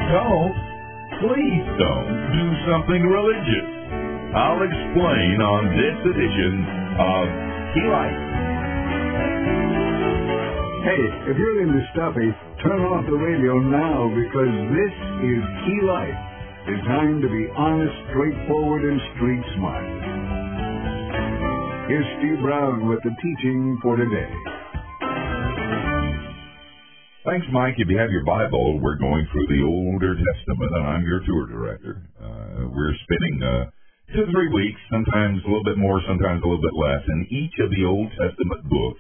don't, please don't do something religious. I'll explain on this edition of Key Life. Hey, if you're into stuffy, turn off the radio now because this is Key Life, designed to be honest, straightforward, and street smart. Here's Steve Brown with the teaching for today. Thanks, Mike. If you have your Bible, we're going through the Older Testament, and I'm your tour director. We're spending 2 to 3 weeks, sometimes a little bit more, sometimes a little bit less, in each of the Old Testament books.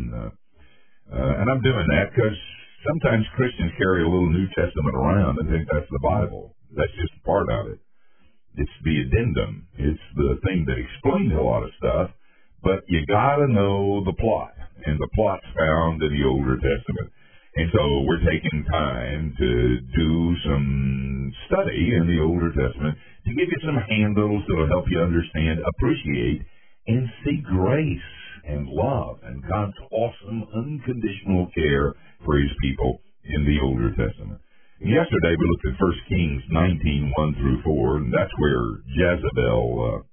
And I'm doing that because sometimes Christians carry a little New Testament around and think that's the Bible. That's just a part of it. It's the addendum. It's the thing that explains a lot of stuff, but you got to know the plot, and the plot's found in the Older Testament. And so we're taking time to do some study in the Older Testament to give you some handles that will help you understand, appreciate, and see grace and love and God's awesome unconditional care for his people in the Older Testament. And yesterday we looked at 1 Kings 19, 1 through 4, and that's where Jezebel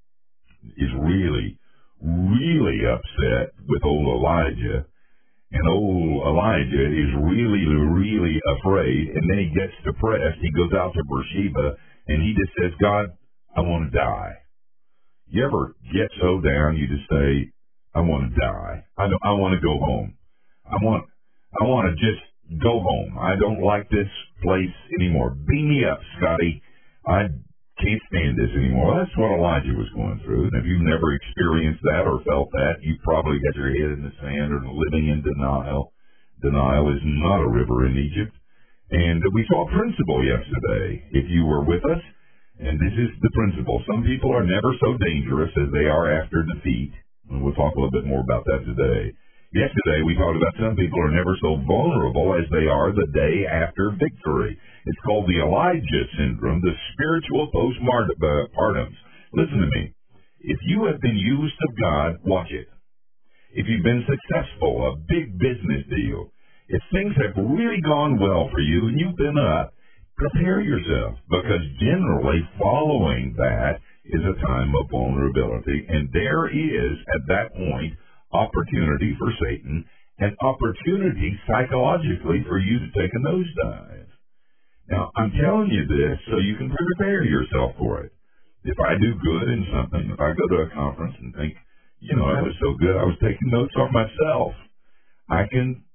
is really, really upset with old Elijah. And old Elijah is really, really afraid, and then he gets depressed. He goes out to Beersheba, and he just says, God, I want to die. You ever get so down you just say, I want to die. I want to go home. I want to just go home. I don't like this place anymore. Beam me up, Scotty. I can't stand this anymore. That's what Elijah was going through. And if you've never experienced that or felt that, you probably got your head in the sand or living in denial. Denial is not a river in Egypt. And we saw a principle yesterday, if you were with us. And this is the principle. Some people are never so dangerous as they are after defeat. And we'll talk a little bit more about that today. Yesterday, we talked about some people are never so vulnerable as they are the day after victory. It's called the Elijah syndrome, the spiritual postpartum. Listen to me. If you have been used of God, watch it. If you've been successful, a big business deal, if things have really gone well for you and you've been up, prepare yourself, because generally following that is a time of vulnerability, and there is, at that point, opportunity for Satan and opportunity psychologically for you to take a nosedive. Now, I'm telling you this so you can prepare yourself for it. If I do good in something, if I go to a conference and think, that was so good, I was taking notes on myself, I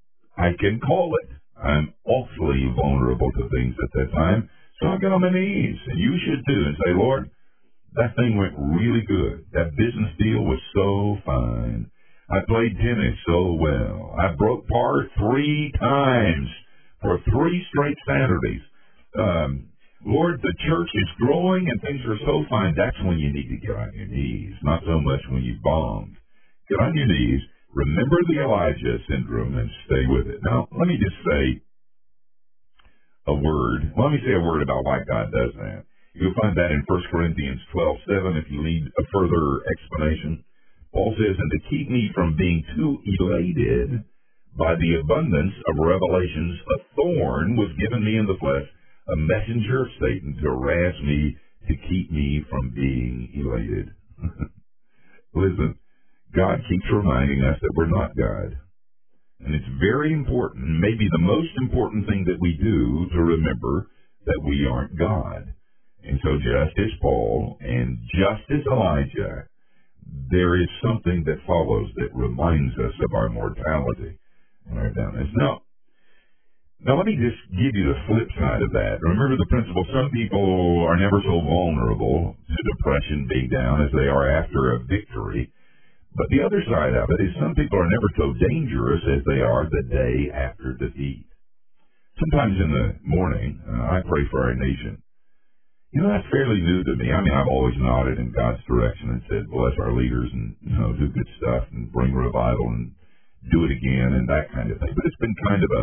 can call it. I'm awfully vulnerable to things at that time, so I get on my knees, and you should too, and say, Lord, that thing went really good. That business deal was so fine. I played tennis so well. I broke par 3 times for 3 straight Saturdays. Lord, the church is growing and things are so fine. That's when you need to get on your knees, not so much when you've bombed. Get on your knees, remember the Elijah syndrome, and stay with it. Now, let me just say a word. Let me say a word about why God does that. You'll find that in 1 Corinthians 12:7 if you need a further explanation. Paul says, and to keep me from being too elated by the abundance of revelations, a thorn was given me in the flesh, a messenger of Satan to harass me, to keep me from being elated. Listen, God keeps reminding us that we're not God. And it's very important, maybe the most important thing that we do, to remember that we aren't God. And so just as Paul and just as Elijah, there is something that follows that reminds us of our mortality and our downness. Now let me just give you the flip side of that. Remember the principle, some people are never so vulnerable to depression, being down, as they are after a victory. But the other side of it is some people are never so dangerous as they are the day after defeat. Sometimes in the morning, I pray for our nation. That's fairly new to me. I mean, I've always nodded in God's direction and said, bless our leaders and, do good stuff and bring revival and do it again and that kind of thing. But it's been kind of a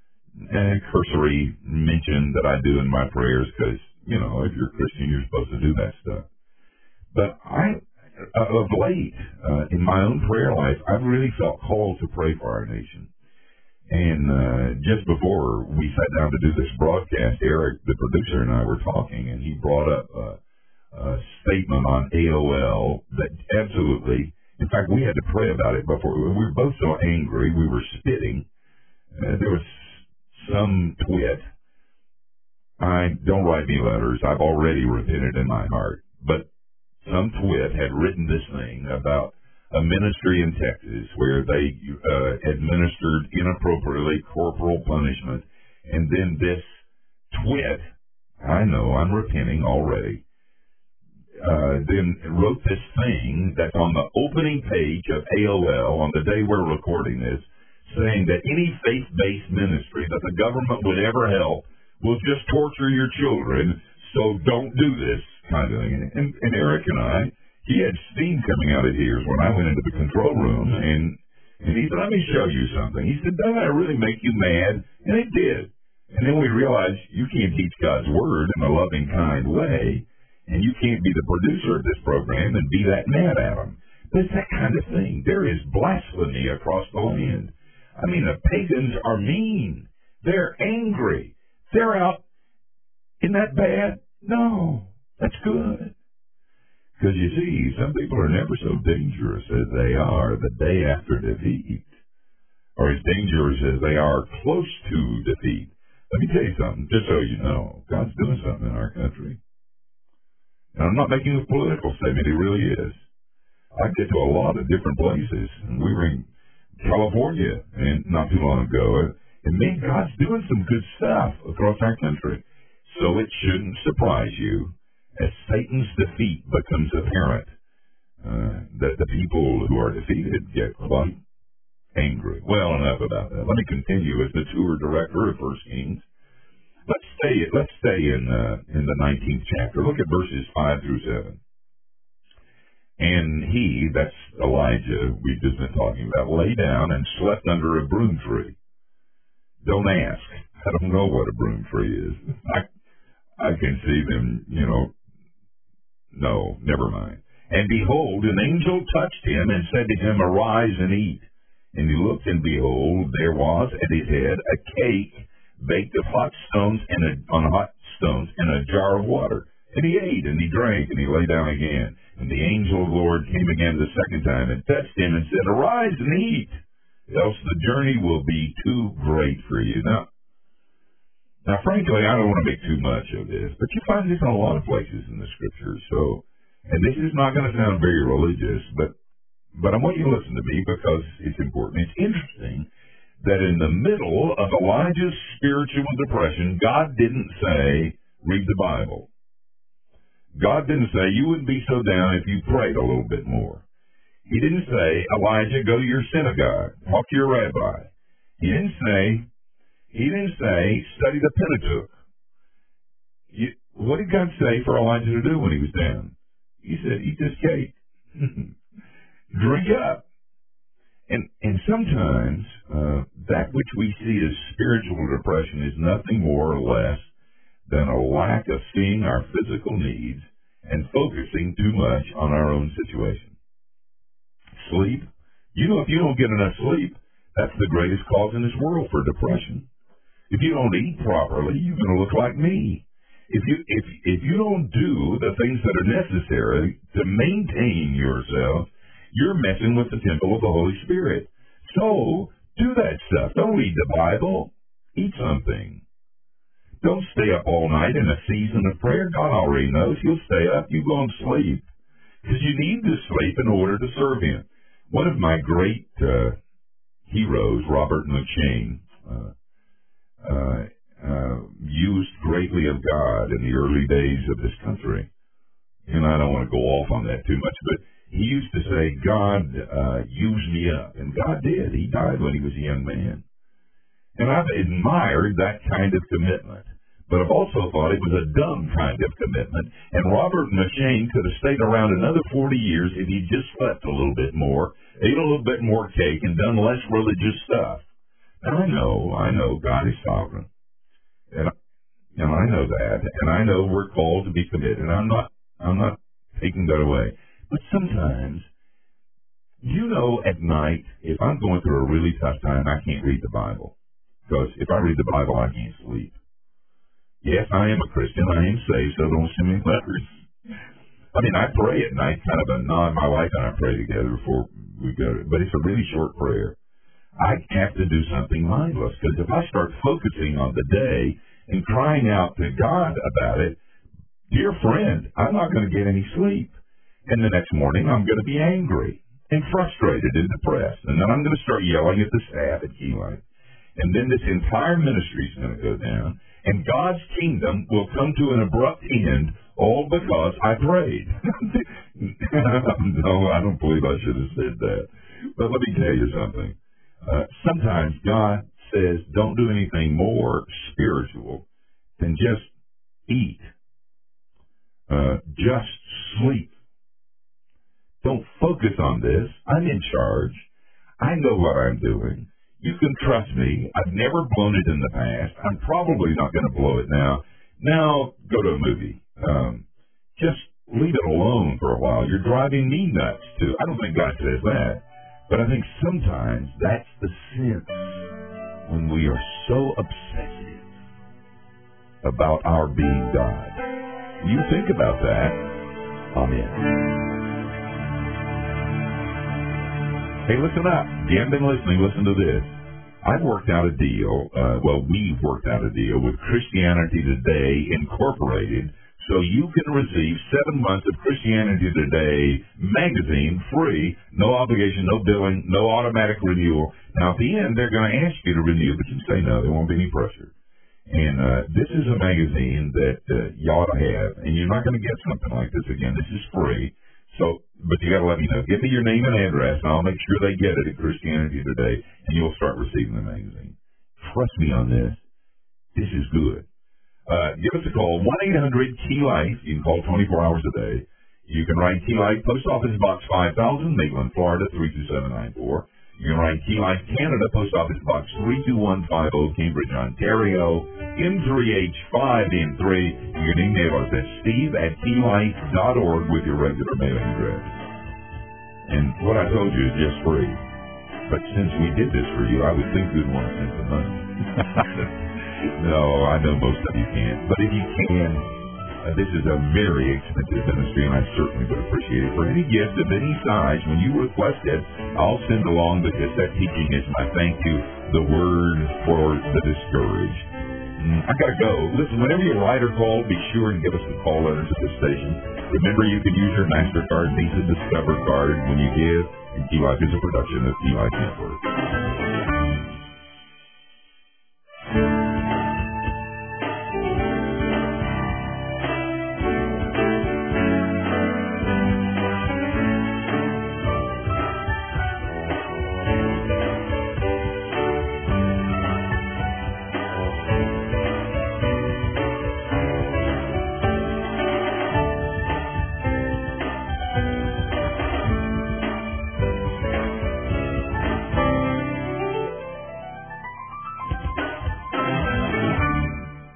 cursory mention that I do in my prayers because, if you're a Christian, you're supposed to do that stuff. But of late, in my own prayer life, I've really felt called to pray for our nation. And just before we sat down to do this broadcast, Eric, the producer, and I were talking, and he brought up a statement on AOL that absolutely, in fact, we had to pray about it before. We were both so angry, we were spitting. There was some twit. I don't write me letters. I've already repented in my heart. But some twit had written this thing about a ministry in Texas where they administered inappropriately corporal punishment. And then this twit, I know, I'm repenting already, then wrote this thing that's on the opening page of AOL on the day we're recording this, saying that any faith-based ministry that the government would ever help will just torture your children, so don't do this kind of thing. And Eric and I, he had steam coming out of his ears when I went into the control room, and he said, let me show you something. He said, doesn't that really make you mad? And it did. And then we realized you can't teach God's Word in a loving, kind way, and you can't be the producer of this program and be that mad at them. But it's that kind of thing. There is blasphemy across the land. I mean, the pagans are mean. They're angry. They're out. Isn't that bad? No, that's good. Because you see, some people are never so dangerous as they are the day after defeat, or as dangerous as they are close to defeat. Let me tell you something, just so you know, God's doing something in our country. And I'm not making a political statement, He really is. I get to a lot of different places, and we were in California and not too long ago, and man, God's doing some good stuff across our country. So it shouldn't surprise you as Satan's defeat becomes apparent, that the people who are defeated get quite angry. Well, enough about that. Let me continue as the tour director of 1 Kings. Let's stay in the 19th chapter. Look at verses 5 through 7. And he, that's Elijah, we've just been talking about, lay down and slept under a broom tree. Don't ask. I don't know what a broom tree is. I can see them, no, never mind. And behold, an angel touched him and said to him, arise and eat. And he looked, and behold, there was at his head a cake baked of hot stones on hot stones and a jar of water. And he ate, and he drank, and he lay down again. And the angel of the Lord came again the second time and touched him and said, arise and eat, else the journey will be too great for you. Now, frankly, I don't want to make too much of this, but you find this in a lot of places in the Scriptures. So, and this is not going to sound very religious, but I want you to listen to me because it's important. It's interesting that in the middle of Elijah's spiritual depression, God didn't say, read the Bible. God didn't say, you wouldn't be so down if you prayed a little bit more. He didn't say, Elijah, go to your synagogue, talk to your rabbi. He didn't say, study the Pentateuch. What did God say for Elijah to do when he was down? He said, eat this cake. Drink up. And sometimes that which we see as spiritual depression is nothing more or less than a lack of seeing our physical needs and focusing too much on our own situation. Sleep. If you don't get enough sleep, that's the greatest cause in this world for depression. If you don't eat properly, you're going to look like me. If you don't do the things that are necessary to maintain yourself, you're messing with the temple of the Holy Spirit. So, do that stuff. Don't read the Bible. Eat something. Don't stay up all night in a season of prayer. God already knows. You'll stay up. You go and sleep. Because you need to sleep in order to serve Him. One of my great heroes, Robert McCheyne, used greatly of God in the early days of this country. And I don't want to go off on that too much, but he used to say, God used me up. And God did. He died when he was a young man. And I've admired that kind of commitment. But I've also thought it was a dumb kind of commitment. And Robert McCheyne could have stayed around another 40 years if he'd just slept a little bit more, ate a little bit more cake, and done less religious stuff. And I know God is sovereign. And I know that. And I know we're called to be committed. I'm not taking that away. But sometimes, at night, if I'm going through a really tough time, I can't read the Bible. because if I read the Bible, I can't sleep. Yes, I am a Christian. I am saved, so don't send me letters. I mean, I pray at night, kind of a nod. My wife and I pray together before we go to it, but it's a really short prayer. I have to do something mindless, because if I start focusing on the day and crying out to God about it, dear friend, I'm not going to get any sleep. And the next morning, I'm going to be angry and frustrated and depressed. And then I'm going to start yelling at the staff at Key Life. And then this entire ministry is going to go down. And God's kingdom will come to an abrupt end, all because I prayed. No, I don't believe I should have said that. But let me tell you something. Sometimes God says, don't do anything more spiritual than just eat. Just sleep. Don't focus on this. I'm in charge. I know what I'm doing. You can trust me. I've never blown it in the past. I'm probably not going to blow it now. Now, go to a movie. Just leave it alone for a while. You're driving me nuts, too. I don't think God says that. But I think sometimes that's the sense when we are so obsessive about our being God. You think about that. Amen. Hey, listen up. If you haven't been listening, listen to this. I've worked out a deal, we've worked out a deal with Christianity Today Incorporated, so you can receive 7 months of Christianity Today magazine free, no obligation, no billing, no automatic renewal. Now, at the end, they're going to ask you to renew, but you say no. There won't be any pressure. And this is a magazine that you ought to have, and you're not going to get something like this again. This is free. So, but you got to let me know. Give me your name and address, and I'll make sure they get it at Christianity Today, and you'll start receiving the magazine. Trust me on this. This is good. Give us a call, 1-800-KEY-LIFE. You can call 24 hours a day. You can write Key Life, Post Office Box 5000, Maitland, Florida, 32794. You can write Key Life, Canada, Post Office Box 32150, Cambridge, Ontario, M3H5N3. You can email us at steve@keylife.org with your regular mailing address. And what I told you is just free. But since we did this for you, I would think you'd want to send some money. No, I know most of you can't. But if you can, this is a very expensive ministry, and I certainly would appreciate it. For any gift of any size, when you request it, I'll send along, because that teaching is my thank you, the word for the discouraged. I got to go. Listen, whenever you write or call, be sure and give us a call letter to the station. Remember, you can use your MasterCard, Visa Discover card when you give. And Key Life is a production of Key Life Network.